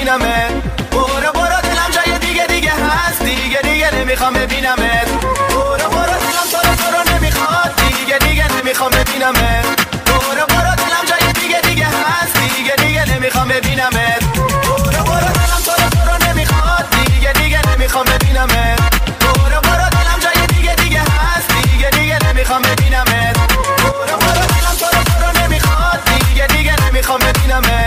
ببینمت. برو برو دلم جای دیگه دیگه هست، دیگه دیگه نمیخوام ببینمت. برو برو دلم تو رو نمیخواد، دیگه دیگه نمیخوام ببینمت. برو برو دلم جای دیگه دیگه هست، دیگه دیگه نمیخوام ببینمت. برو برو دلم تو رو نمیخواد، دیگه دیگه نمیخوام ببینمت. برو برو دلم جای دیگه دیگه هست، دیگه دیگه نمیخوام ببینمت. برو برو دلم تو رو نمیخواد، دیگه دیگه نمیخوام ببینمت.